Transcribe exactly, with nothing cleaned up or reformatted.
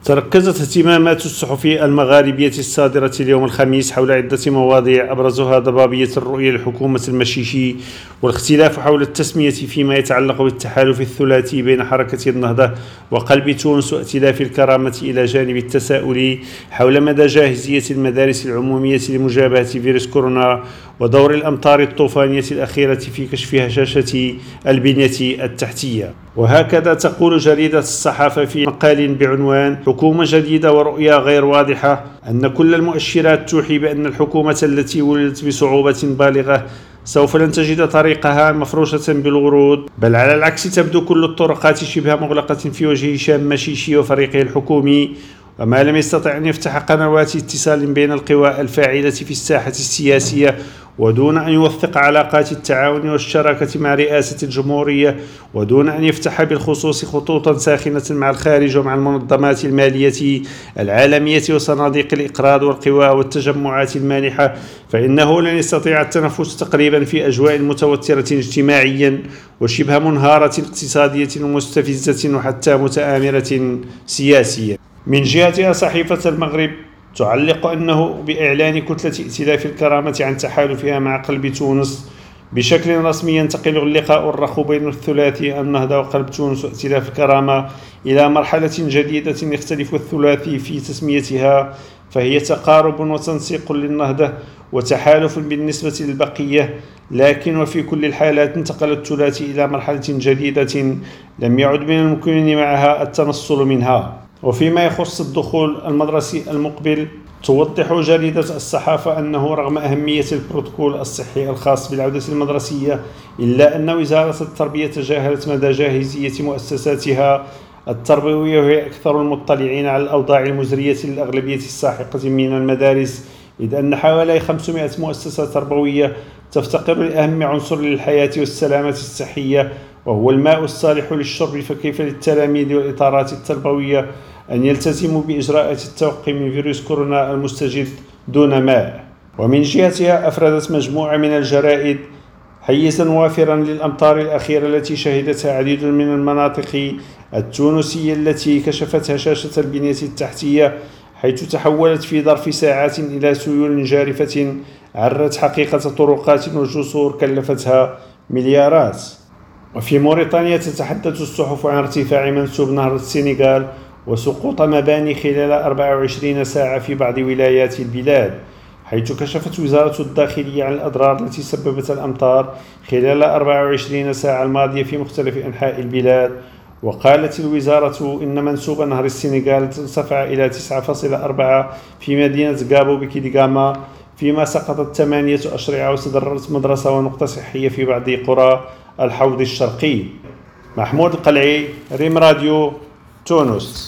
تركزت اهتمامات الصحف المغاربية الصادرة اليوم الخميس حول عدة مواضيع أبرزها ضبابية الرؤية لحكومة المشيشي والاختلاف حول التسمية فيما يتعلق بالتحالف الثلاثي بين حركة النهضة وقلب تونس وائتلاف الكرامة، إلى جانب التساؤل حول مدى جاهزية المدارس العمومية لمجابهة فيروس كورونا ودور الأمطار الطوفانية الأخيرة في كشف هشاشة البنية التحتية. وهكذا تقول جريدة الصحافة في مقال بعنوان حكومة جديدة ورؤية غير واضحة أن كل المؤشرات توحي بأن الحكومة التي ولدت بصعوبة بالغة سوف لن تجد طريقها مفروشة بالورود، بل على العكس تبدو كل الطرقات شبه مغلقة في وجه هشام مشيشي وفريقه الحكومي، وما لم يستطع أن يفتح قنوات اتصال بين القوى الفاعلة في الساحة السياسية ودون أن يوثق علاقات التعاون والشراكة مع رئاسة الجمهورية، ودون أن يفتح بالخصوص خطوطا ساخنة مع الخارج ومع المنظمات المالية العالمية وصناديق الإقراض والقوى والتجمعات المانحة، فإنه لن يستطيع التنفس تقريبا في أجواء متوترة اجتماعيا وشبه منهارة اقتصادية ومستفزة وحتى متآمرة سياسيا. من جهتها صحيفة المغرب تعلق أنه بإعلان كتلة ائتلاف الكرامة عن تحالفها مع قلب تونس بشكل رسمي ينتقل اللقاء الرخو بين الثلاثي النهضة وقلب تونس وائتلاف الكرامة إلى مرحلة جديدة يختلف الثلاثي في تسميتها، فهي تقارب وتنسيق للنهضة وتحالف بالنسبة للبقية، لكن وفي كل الحالات انتقل الثلاثي إلى مرحلة جديدة لم يعد من الممكن معها التنصل منها. وفيما يخص الدخول المدرسي المقبل، توضح جريدة الصحافة أنه رغم أهمية البروتوكول الصحي الخاص بالعودة المدرسية، إلا أن وزارة التربية تجاهلت مدى جاهزية مؤسساتها التربوية، وهي أكثر المطلعين على الأوضاع المزرية للأغلبية الساحقة من المدارس، إذ أن حوالي خمسمائة مؤسسة تربوية تفتقر لأهم عنصر للحياة والسلامة الصحية وهو الماء الصالح للشرب، فكيف للتلاميذ والإطارات التربوية أن يلتزموا بإجراءات التوقي من فيروس كورونا المستجد دون ماء؟ ومن جهتها أفردت مجموعة من الجرائد حيزا وافرا للأمطار الأخيرة التي شهدتها عديد من المناطق التونسية التي كشفت هشاشة البنية التحتية، حيث تحولت في ظرف ساعات إلى سيول جارفة عرت حقيقة طرقات وجسور كلفتها مليارات. وفي موريتانيا تتحدث الصحف عن ارتفاع منسوب نهر السنغال وسقوط مباني خلال أربع وعشرين ساعة في بعض ولايات البلاد، حيث كشفت وزارة الداخلية عن الأضرار التي سببت الأمطار خلال أربع وعشرين ساعة الماضية في مختلف أنحاء البلاد. وقالت الوزارة إن منسوب نهر السنغال ارتفع إلى تسعة فاصلة أربعة في مدينة غابو بكيدغاما، فيما سقطت ثمانية أشرعة وتضررت مدرسة ونقطة صحية في بعض قرى الحوض الشرقي. محمود القلعي، ريم راديو، تونس.